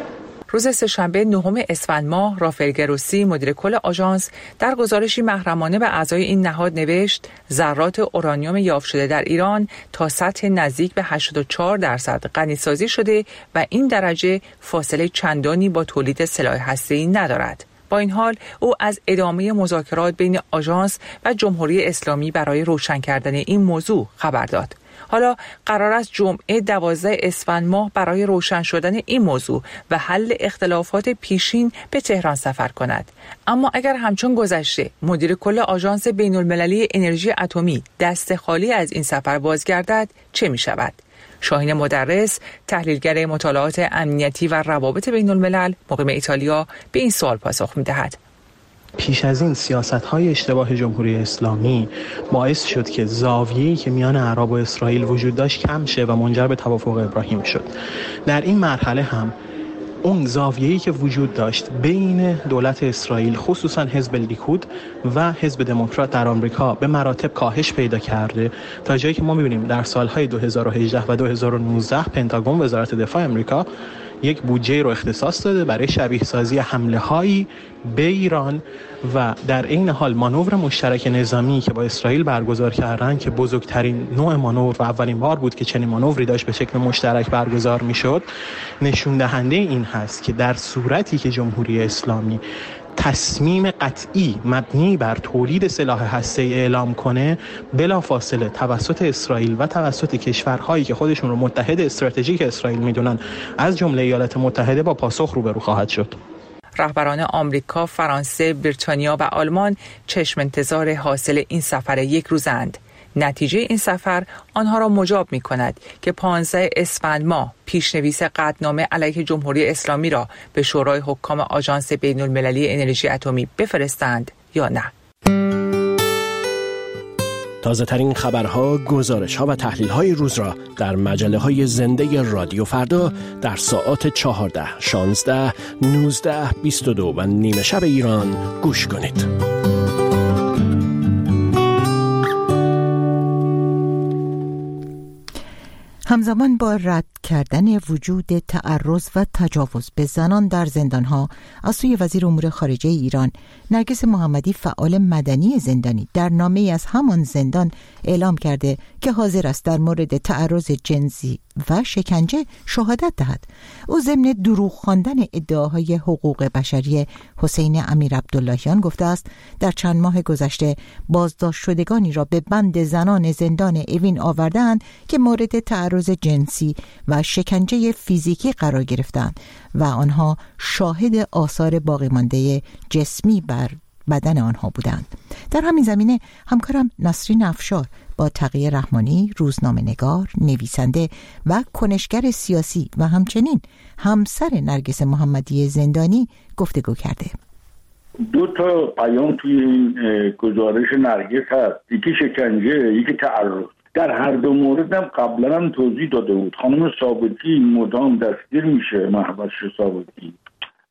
روز سه‌شنبه نهم اسفند ماه، رافائل گروسی مدیر کل آژانس در گزارشی محرمانه به اعضای این نهاد نوشت ذرات اورانیوم یافت شده در ایران تا سطح نزدیک به هشتاد و چهار درصد غنیسازی شده و این درجه فاصله چندانی با تولید سلاح هسته‌ای ندارد. با این حال او از ادامه مذاکرات بین آژانس و جمهوری اسلامی برای روشن کردن این موضوع خبر داد. حالا قرار است جمعه دوازده اسفند ماه برای روشن شدن این موضوع و حل اختلافات پیشین به تهران سفر کند. اما اگر همچون گذشته مدیر کل آژانس بین‌المللی انرژی اتمی دست خالی از این سفر بازگردد چه می شود؟ شاهین مدرس، تحلیلگر مطالعات امنیتی و روابط بین‌الملل مقیم ایتالیا، به این سوال پاسخ می دهد. پیش از این سیاست‌های اشتباه جمهوری اسلامی باعث شد که زاویه‌ای که میان عرب و اسرائیل وجود داشت کم شه و منجر به توافق ابراهیم شد. در این مرحله هم اون زاویه‌ای که وجود داشت بین دولت اسرائیل خصوصا حزب لیکود و حزب دموکرات در آمریکا به مراتب کاهش پیدا کرده تا جایی که ما می‌بینیم در سال‌های دو هزار و هجده و دو هزار و نوزده پنتاگون وزارت دفاع آمریکا یک بودجه رو اختصاص داده برای شبیه سازی حمله هایی به ایران و در این حال مانور مشترک نظامی که با اسرائیل برگزار کردن که بزرگترین نوع مانور و اولین بار بود که چنین مانوری داشت به شکل مشترک برگزار میشد، نشون دهنده این هست که در صورتی که جمهوری اسلامی تصمیم قطعی مبنی بر تولید سلاح هسته‌ای اعلام کنه، بلافاصله توسط اسرائیل و توسط کشورهایی که خودشون رو متحد استراتژیک اسرائیل میدونن از جمله ایالات متحده با پاسخ روبرو خواهد شد. رهبران آمریکا، فرانسه، بریتانیا و آلمان چشم انتظار حاصل این سفر یک روزند. نتیجه این سفر آنها را مجاب می کند که پانزده اسفند ماه پیشنویس قطعنامه علیه جمهوری اسلامی را به شورای حکام آژانس بین‌المللی انرژی اتمی بفرستند یا نه. تازه ترین خبرها، گزارش‌ها و تحلیل‌های روز را در مجله‌های زنده رادیو فردا در ساعات چهارده، شانزده، نوزده، بیست و دو و نیمه شب ایران گوش کنید. همزمان با رد کردن وجود تعرض و تجاوز به زنان در زندانها از سوی وزیر امور خارجه ایران، نرگس محمدی فعال مدنی زندانی در نامه‌ای از همان زندان اعلام کرده که حاضر است در مورد تعرض جنسی و شکنجه شهادت دهد. او ضمن دروغ خواندن ادعاهای حقوق بشری حسین امیر عبداللهیان گفته است در چند ماه گذشته بازداشت شدگانی را به بند زنان زندان اوین آوردند که مورد تعرض جنسی و شکنجه فیزیکی قرار گرفتند و آنها شاهد آثار باقی مانده جسمی بر بدن آنها بودند. در همین زمینه همکارم نسرین افشار با تقی رحمانی، روزنامه‌نگار، نویسنده و کنشگر سیاسی و همچنین همسر نرگس محمدی زندانی گفتگو کرده. دو تا پیام توی این گزارش نرگس هست، یکی شکنجه، یکی تعرض. در هر دو مورد هم قبلا هم توضیح داده بود. خانم ثابتی مدام دستگیر میشه، محوش ثابتی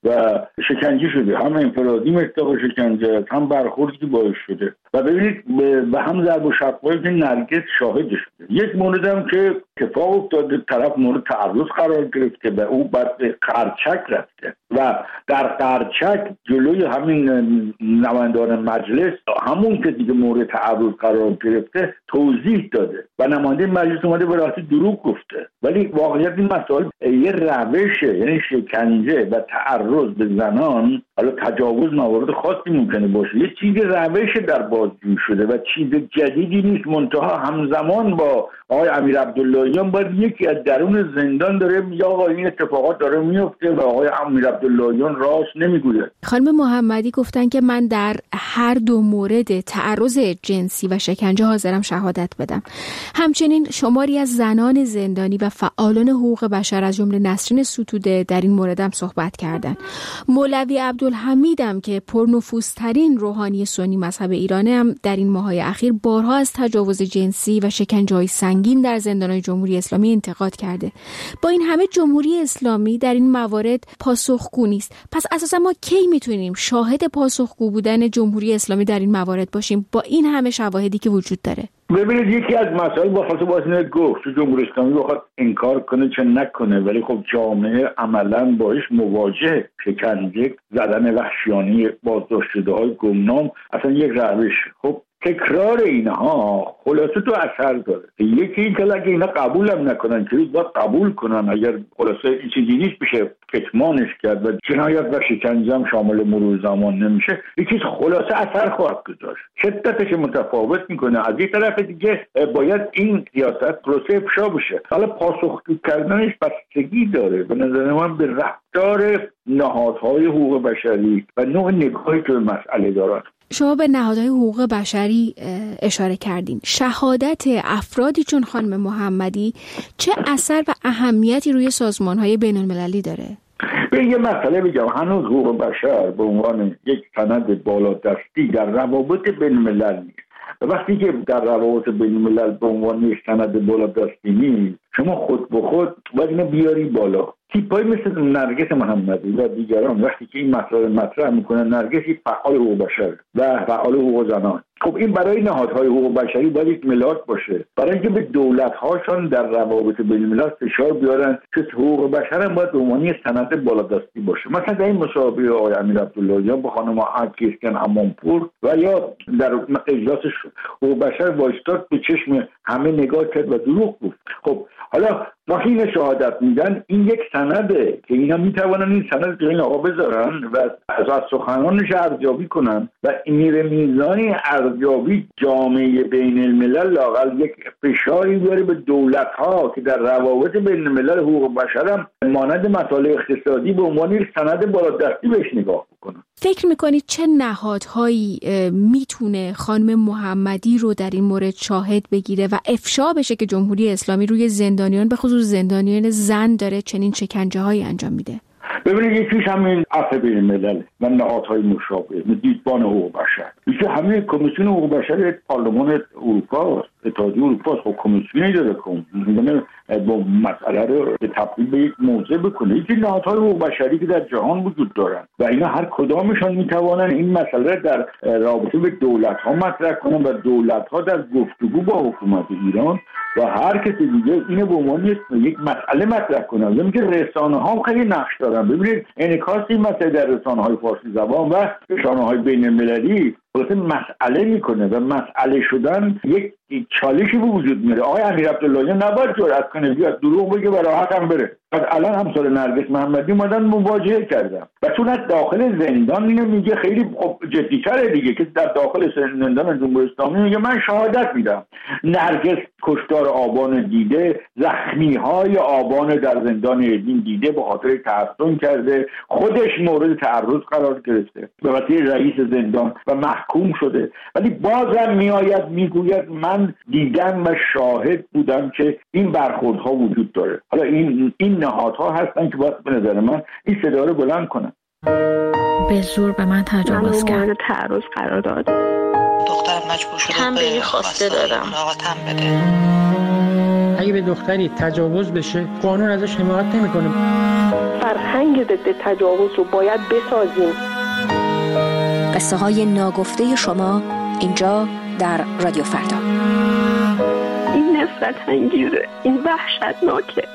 و شکنجه شده، هم انفرادی مصداق شکنجه هم برخوردی که باعث شده. و ببینید به هم ضرب و شقایی که نرگس شاهد شده. یک مورد هم که اتفاق افتاده، طرف مورد تعرض قرار گرفته و او بعد به قرچک رفته و در قرچک جلوی همین نمایندگان مجلس همون که دیگه مورد تعرض قرار گرفته توضیح داده و نماینده مجلس اومده به راحتی دروغ گفته. ولی واقعیت این مسائل یه روشه، یعنی شکنجه و تعرض به زنان، حالا تجاوز موارد خاصی ممکنه باشه، یه چیز روش در بازجویی شده و چیز جدیدی نیست. منتها همزمان با آقای امیر عبداللهیان باید یکی از درون زندان داره میگه آقا این اتفاقات داره میفته و آقای امیر عبداللهیان راست نمیگوید. خانم محمدی گفتن که من در هر دو مورد تعرض جنسی و شکنجه حاضرم شهادت بدم. همچنین شماری از زنان زندانی و فعالان حقوق بشر از جمله نسرین ستوده در این مورد هم صحبت کردن. مولوی عبدالحمید هم که پرنفوذترین روحانی سنی مذهب ایران هم در این ماه‌های اخیر بارها از تجاوز جنسی و شکنجه‌های سنگین در زندان‌های جمهوری اسلامی انتقاد کرده. با این همه جمهوری اسلامی در این موارد پاسخگو نیست. پس اساسا ما کی میتونیم شاهد پاسخگو بودن جمهوری اسلامی در این موارد باشیم با این همه شواهدی که وجود داره؟ ببینید یکی از مسائل با خاطر واسه گفت جمهوری اسلامی بخواد انکار کنه چه نکنه، ولی خب جامعه عملاً باش مواجه، شکنجه، زدن وحشیانه بازداشت شده‌های گمنام اصلا یک روش. خب تکرار اینها خلاصه تو اثر داره. یکی این که اگه اینا قبول هم نکنن که باید قبول کنن، اگر خلاصه این چیزی نیست بشه کتمانش کرد و جنایت و شکنجه هم شامل مرور زمان نمیشه، یه چیز خلاصه اثر خواهد گذاشت، شدتش متفاوت میکنه. از یک طرف دیگه باید این سیاست پروسه افشا بشه. حالا پاسخگو کردنش بستگی داره به نظر من به رفتار نهادهای حقوق بشری و نوع نگاهی که به مسئله دارن. شما به نهادهای حقوق بشری اشاره کردین. شهادت افرادی چون خانم محمدی چه اثر و اهمیتی روی سازمان‌های بین‌المللی داره؟ به یه مسئله بگم، هنوز حقوق بشر به عنوان یک سند بالادستی در روابط بین‌الملل نیست. وقتی که در روابط بین‌الملل به عنوان یک سند بالادستی نیست، شما خود به خود باید اینو بیاری بالا. تیپایی مثل نرگس محمدی و دیگران وقتی که این مسائل مطرح میکنن، نرگس یک فعال حقوق بشر و فعال حقوق زنان، خب این برای نهادهای حقوق بشری باید یک ملاک باشه، برای اینکه به دولت‌هاشون در روابط بین‌الملل فشار بیارن که حقوق بشر هم باید به عنوان سند بالادستی باشه. مثلا در این مسابقه آقای امیر عبداللهیان با خانم عکیسکن امانپور و یا در اجلاس حقوق بشر وایستاد به چشم همه نگاه کرد و دروغ گفت. خب حالا وقتی این شهادت میدن، این یک سنده که اینا میتوانن این سند جلوی آقا بذارن و از سخنانش ارزیابی کنن و میره میزانی ارزیابی جامعه بین الملل لااقل یک فشاری بیاره به دولت ها که در روابط بین الملل حقوق بشر هم مانند مسائل اقتصادی به عنوان یک سند بالادستی بهش نگاه بکنن. فکر میکنید چه نهادهایی میتونه خانم محمدی رو در این مورد شاهد بگیره و افشا بشه که جمهوری اسلامی روی زندانیان به خصوص زندانیان زن داره چنین شکنجه هایی انجام میده؟ ببینید یکیش همین عفو بین الملل و نهادهای مشابه، دیدبان حقوق بشر، یکی همین کمیسیون حقوق بشر پارلمان اروپا، اتحادیه اروپا. خب کمیسیونی داره که با مسئله رو به تبدیل به یک موضوع بکنه. یکی نهادهای حقوق بشری که در جهان وجود دارن و اینا هر کدامشون میتوانن این مسئله در رابطه به دولت ها مطرح کنن و دولت ها در گفتگو با حکومت ایران و هر کسی دیگه اینو به عنوان یک مسئله مطرح کنن. یعنی که رسانه ها خیلی نقش دارن. ببینید انعکاس این مسئله در رسانه های فارسی زبان و رسانه های بین المللی واسه مسئله میکنه و مسئله شدن یک چالشی به وجود میاره. آقای امیر عبداللهیان نباید جرأت کنه بیاد دروغ بگه و راحت هم بره. پس الان همسال نرگس محمدی اومدن مواجهه کردن و چون از داخل زندان اینو میگه خیلی جدی‌تره دیگه که در داخل زندان جمهوری اسلامی میگه من شهادت میدم. نرگس کشتار آبان دیده، زخمی های آبان در زندان ادین دیده، به خاطر تحصن کرده، خودش مورد تعرض قرار گرفته به واسطه رئیس زندان و محکوم شده، ولی بازم میآید میگوید من دیدم و شاهد بودم که این برخوردها وجود داره. حالا این این نهادها هستن که باید به نظر من این صدا رو بلند کنن. به زور به من تجاوز کرد، مورد تعرض قرار داد. دخترم مجبور شده تنبیهی خواسته دادم. آقا تن بده. اگه به دختری تجاوز بشه قانون ازش حمایت نمیکنه. فرهنگ ضد تجاوز رو باید بسازیم. قصه های ناگفته شما اینجا در رادیو فردا. این نفرت انگیزه، این وحشتناکه.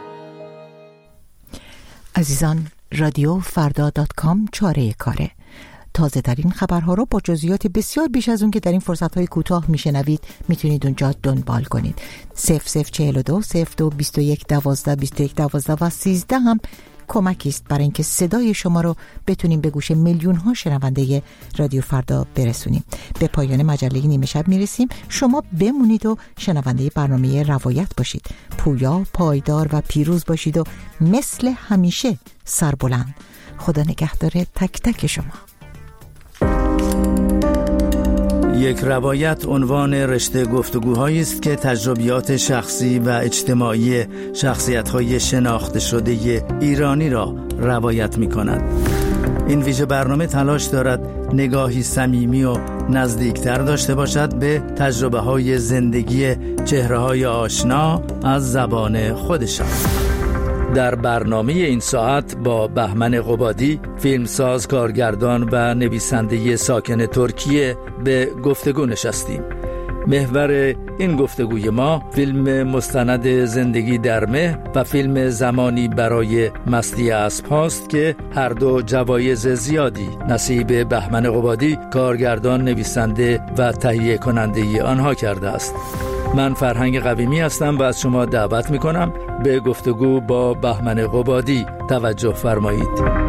عزیزان، رادیو فردا دات کام چاره کاره. تازه ترین خبرها رو با جزئیات بسیار بیش از اون که در این فرصت‌های کوتاه میشنوید میتونید اونجا دنبال کنید. صفر صفر چهل و دو صفر دو بیست و یک دوازده بیست و یک دوازده و سیزده هم کمکی است برای اینکه صدای شما رو بتونیم به گوش میلیون ها شنونده رادیو فردا برسونیم. به پایان مجله نیمه شب میرسیم. شما بمونید و شنونده برنامه روایت باشید. پویا، پایدار و پیروز باشید و مثل همیشه سربلند. خدا نگهدار تک تک شما. یک روایت عنوان رشته گفتگوهایی است که تجربیات شخصی و اجتماعی شخصیت‌های شناخته شده ایرانی را روایت می‌کند. این ویژه برنامه تلاش دارد نگاهی صمیمی و نزدیکتر داشته باشد به تجربه‌های زندگی چهره‌های آشنا از زبان خودشان. در برنامه این ساعت با بهمن قبادی، فیلمساز، کارگردان و نویسنده ساکن ترکیه به گفتگو نشستیم. محور این گفتگوی ما فیلم مستند زندگی در مه و فیلم زمانی برای مستی اسب هاست که هر دو جوایز زیادی نصیب بهمن قبادی، کارگردان، نویسنده و تهیه کننده آنها کرده است. من فرهنگ قویمی هستم و از شما دعوت میکنم به گفتگو با بهمن قبادی توجه فرمایید.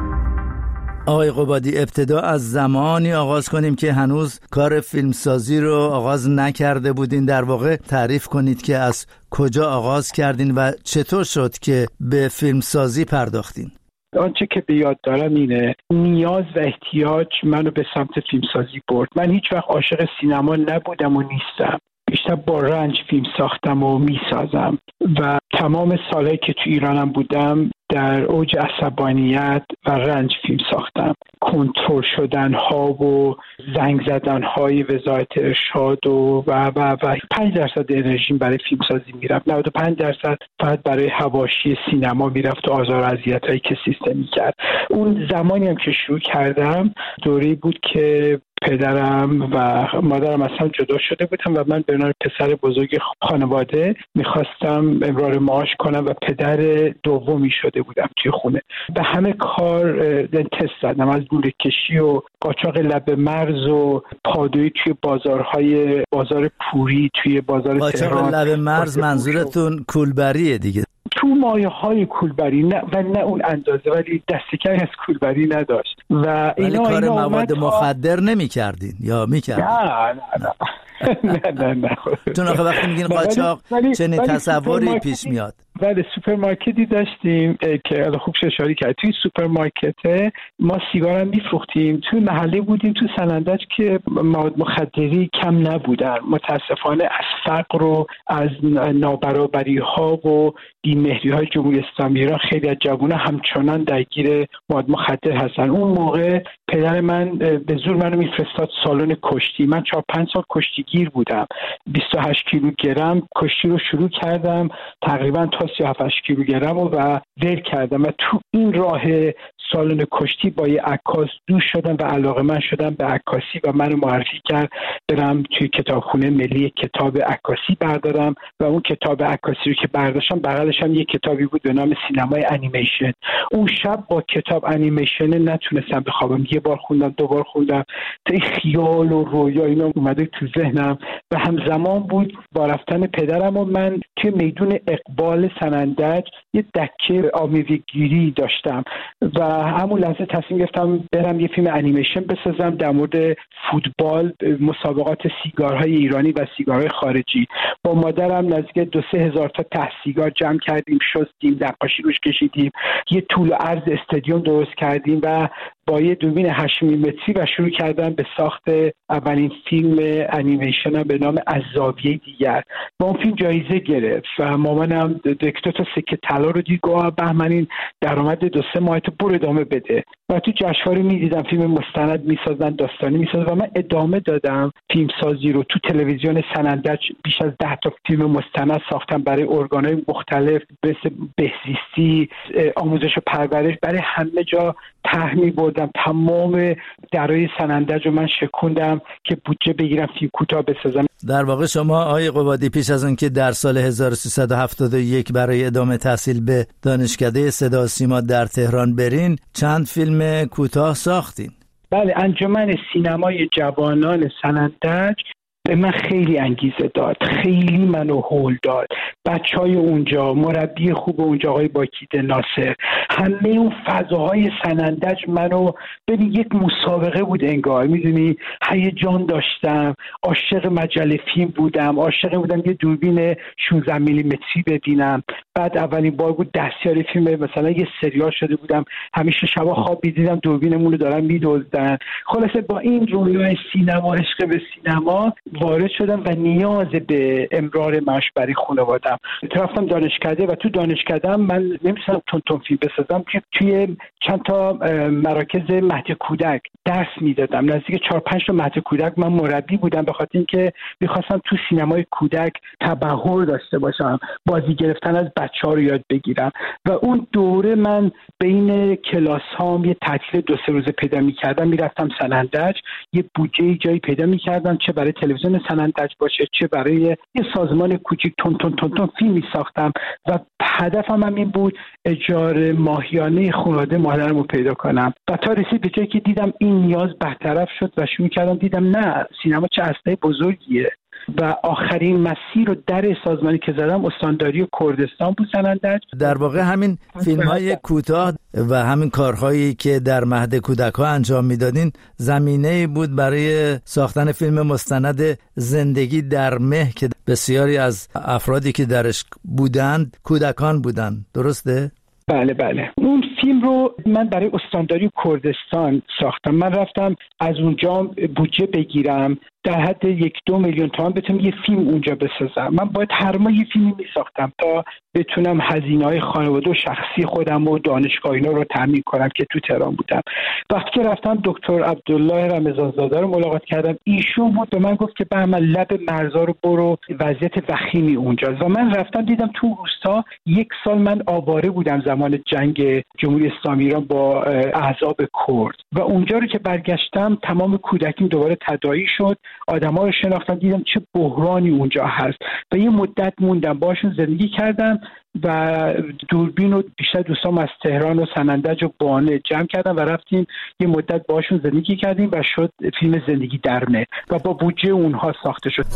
آقای قبادی، ابتدا از زمانی آغاز کنیم که هنوز کار فیلمسازی رو آغاز نکرده بودین. در واقع تعریف کنید که از کجا آغاز کردین و چطور شد که به فیلمسازی پرداختین؟ آنچه که به یاد دارم اینه نیاز و احتیاج منو به سمت فیلمسازی برد. من هیچ وقت عاشق سینما نبودم و نیستم. بیشتر با رنج فیلم ساختم و میسازم و تمام سالهایی که تو ایرانم بودم در اوج عصبانیت و رنج فیلم ساختم. کنترل شدن ها و زنگ زدن های وزارت ارشاد و و و, و پنج درصد انرژیم برای فیلم سازی میرفت، نود و پنج درصد فقط برای حواشی سینما میرفت و آزار و اذیت هایی که سیستم میکرد. اون زمانی هم که شروع کردم دوری بود که پدرم و مادرم اصلا جدا شده بودم و من به عنوان پسر بزرگ خانواده میخواستم امرار معاش کنم و پدر دومی شده بودم توی خونه. به همه کار تست زدم، از لوله کشی و قاچاق لب مرز و پادویی توی بازارهای بازار پوری توی بازار تهران. قاچاق لب مرز منظورتون کولبریه دیگه؟ تو مایه های کولبری نه و نه اون اندازه، ولی دستکمی از کولبری نداشت و اینا کار اینا مواد مخدر نمی کردین یا می کردین؟ نه نه نه نه نه چون آخه وقتی میگین قاچاق چنین تصوری پیش میاد. بله، سوپرمارکتی داشتیم که خوب اشاره کرد. توی سوپرمارکت ما سیگار هم میفروختیم. توی محله بودیم تو سنندج که مواد مخدری کم نبودن. متاسفانه از فقر و از نابرابری ها و بی‌مهری های جمهوری اسلامی ایران خیلی از جوونا همچنان درگیر مواد مخدر هستن. اون موقع پدر من به زور منو میفرستاد سالن کشتی. من چهار پنج سال کشتیگیر بودم. بیست و هشت کیلوگرم کشتی رو شروع کردم، تقریبا تا سی و هفت کیلوگرم و ول کردم و تو این راه سالن کشتی با یه عکاس دوست شدم و علاقه‌مند شدم به عکاسی و منو معرفی کرد برم توی کتابخونه ملی کتاب عکاسی بردارم و اون کتاب عکاسی رو که برداشتم بغلش هم یه کتابی بود به نام سینمای انیمیشن. اون شب با کتاب انیمیشن نتونستم بخوابم. یه بار خوندم، دو بار خوندم، تا خیال و رویا اینا اومده تو ذهنم و همزمان بود با رفتن پدرم و من توی میدون اقبال سنندج یه دکه آمیزگیری داشتم و همون لحظه تصمیم گرفتم برم یه فیلم انیمیشن بسازم در مورد فوتبال، مسابقات سیگارهای ایرانی و سیگارهای خارجی. با مادرم نزدیک دو سه هزار تا ته سیگار جمع کردیم، شستیم، نقاشی روش کشیدیم، یه طول و عرض استادیوم درست کردیم و با یه دوربین هشت میلیمتری و شروع کردم به ساخت اولین فیلم انیمیشن به نام از زاویه دیگر. با اون فیلم جایزه گرفت و مامانم دکتر تا سکه طلا رو دید، گفت بهمن این درآمد دو سه ماه تو برو ادامه بده. و تو جشنواره می‌دیدم فیلم مستند می‌سازن، داستانی می‌سازن و من ادامه دادم فیلم سازی رو. تو تلویزیون سنندج بیش از ده تا فیلم مستند ساختم برای ارگان‌های مختلف، مثل بهزیستی، آموزش و پرورش، برای همه جا تحمیل بردم. تمام درای سنندج رو من شکوندم که بودجه بگیرم فیلم کوتاه بسازم. در واقع شما آقای قبادی پیش از اون که در سال هزار و سیصد و هفتاد و یک برای ادامه تحصیل به دانشکده صدا و سیما در تهران برین، چند فیلم کوتاه ساختین. بله، انجمن سینمای جوانان سنندج به من خیلی انگیزه داد، خیلی منو هول داد. بچهای اونجا، مربی خوب اونجا آقای باکید ناصر، همه اون فضاهای سنندج منو ببین یک مسابقه بود انگار، میدونی، هیجان داشتم، عاشق مجله فیلم بودم، عاشق بودم یه دوربین شانزده میلیمتری ببینم. بعد اولین بار بود دستیار فیلم مثلا یه سریال شده بودم، همیشه شبا خواب می‌دیدم دوربینمون رو دارن می‌دزدن. خلاصه با این رویای سینما، عشق به سینما وارد شدم و نیاز به امرار معاش برای خانواده‌ام. رفتم دانشکده و تو دانشکده‌ام من نمی‌تونستم تون تون فیلم بسازم که توی چند تا مراکز مهد کودک درس میدادم. نزدیک چهار پنج تا مهد کودک من مربی بودم، به خاطر اینکه می‌خواستم تو سینمای کودک تبحر داشته باشم، بازی گرفتن از بچه‌ها رو یاد بگیرم. و اون دوره من بین کلاس‌هام یه تعطیل دو سه روزه پیدا می‌کردم، میرفتم سنندج، یه بودجه جایی پیدا می‌کردم، چه برای تلویزیون سنندج باشه چه برای یه سازمان کوچیک، تون تون تون تون فیلم می‌ساختم و هدفم هم این بود اجاره ماهیانه خانواده مادرمو پیدا کنم. و تا رسید به جایی که دیدم این نیاز برطرف شد و شروع کردم دیدم نه، سینما چه اسلحه بزرگیه. و آخرین مسیر و در سازمانی که زدم استانداری کردستان بود سنندج. در واقع همین فیلم‌های کوتاه و همین کارهایی که در مهد کودک‌ها انجام میدادین زمینه‌ای بود برای ساختن فیلم مستند زندگی در مه که بسیاری از افرادی که درش بودند کودکان بودند، درسته؟ بله بله، اون فیلم رو من برای استانداری کردستان ساختم. من رفتم از اونجا بودجه بگیرم در حد یک دو میلیون تومان بتونم یه فیلم اونجا بسازم. من باید هر ماه یه فیلمی میساختم تا بتونم هزینه‌های خانواده و شخصی خودم و دانشگاه اینا رو تامین کنم که تو تهران بودم. وقتی که رفتم دکتر عبدالله رمضانزاده رو ملاقات کردم، ایشون بود به من گفت که بهمن لب مرزا رو برو، وضعیت وخیمی اونجاست. و من رفتم دیدم تو روستا یک سال من آواره بودم زمان جنگ جمهوری اسلامی ایران با احزاب کرد و اونجا رو که برگشتم تمام کودکیم دوباره تداعی شد، آدم‌ها رو شناختم، دیدم چه بحرانی اونجا هست و یه مدت موندم باشون زندگی کردم و دوربین و بیشتر دوستام از تهران و سنندج و بانه جمع کردم و رفتیم یه مدت باشون زندگی کردیم و شد فیلم زندگی در مه و با بودجه اونها ساخته شد.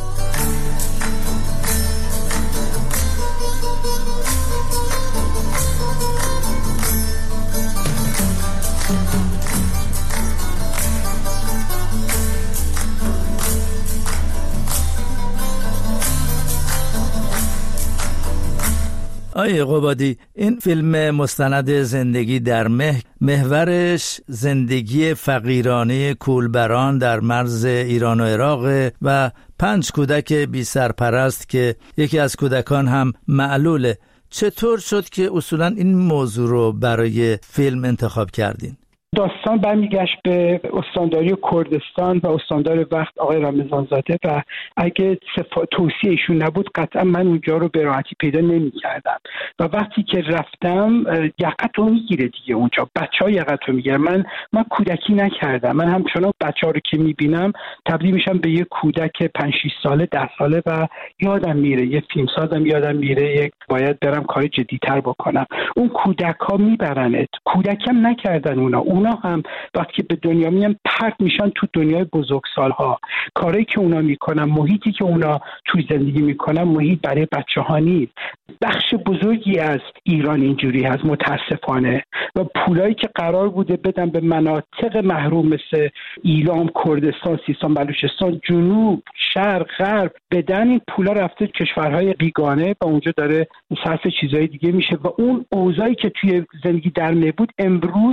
آیه قبادی، این فیلم مستند زندگی در مه محورش زندگی فقیرانه کولبران در مرز ایران و عراق و پنج کودک بی سرپرست که یکی از کودکان هم معلوله. چطور شد که اصولا این موضوع رو برای فیلم انتخاب کردین؟ داستان برمیگشت به استانداری کردستان و استاندار وقت آقای رمضانزاده و اگه توصیه ایشون نبود قطعا من اونجا رو به راحتی پیدا نمی کردم. و وقتی که رفتم یقت رو میگیره دیگه، اونجا بچه ها یقت رو میگیره. من من کودکی نکردم، من همچنان بچه ها رو که میبینم تبدیل میشم به یک کودک پنج شش ساله ده ساله و یادم میره یه فیلم سازم، یادم میره یک باید برم کار جدیتر بکنم. اون کودک ها میبرنت، کودکم نکردن اونا اونا هم وقتی به دنیا میان پرت میشن تو دنیای بزرگسالها. کاری که اونا میکنن، محیطی که اونا توی زندگی میکنن محیط برای بچه ها نیست. بخش بزرگی از ایران اینجوری هست متاسفانه و پولایی که قرار بوده بدن به مناطق محروم مثل ایلام، کردستان، سیستان، بلوچستان، جنوب، شرق، غرب بدن، این پولا رفته کشورهای بیگانه و اونجا داره صرف چیزهای دیگه میشه و اون اوضاعی که توی زندگی در مه بود امروز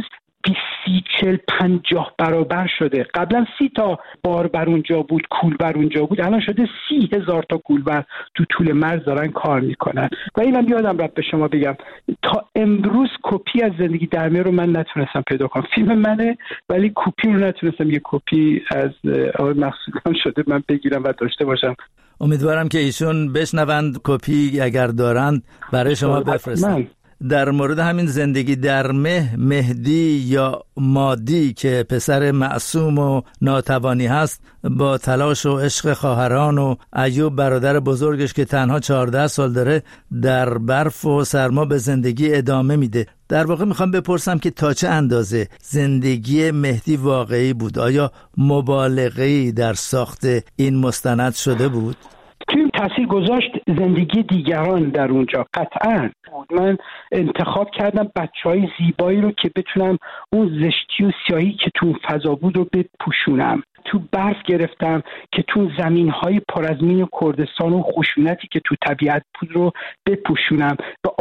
بیست سی چل پنجاه برابر شده. قبلا سی تا بار بر اونجا بود، کول بر اونجا بود، الان شده سی هزار تا کول بر تو طول مرز دارن کار میکنن. و اینم یادم رفت به شما بگم تا امروز کپی از زندگی در میان رو من نتونستم پیدا کنم. فیلم منه ولی کپی رو نتونستم، یه کپی از آقای مقصودیان شده من بگیرم و داشته باشم. امیدوارم که ایشون بشنوند، کپی اگر دارند برای شما بفرستن. در مورد همین زندگی در مه، مهدی یا مادی که پسر معصوم و ناتوانی هست با تلاش و عشق خواهران و ایوب برادر بزرگش که تنها چهارده سال داره در برف و سرما به زندگی ادامه میده. در واقع میخوام بپرسم که تا چه اندازه زندگی مهدی واقعی بود؟ آیا مبالغه‌ای در ساخت این مستند شده بود؟ فیلم تاثیر گذاشت زندگی دیگران در اونجا قطعاً. من انتخاب کردم بچهای زیبایی رو که بتونم اون زشتی و سیاهی که تو فضا بود رو بپوشونم. تو برف گرفتم که تو زمینهای پر از مین و کردستان و خشونتی که تو طبیعت بود رو بپوشونم.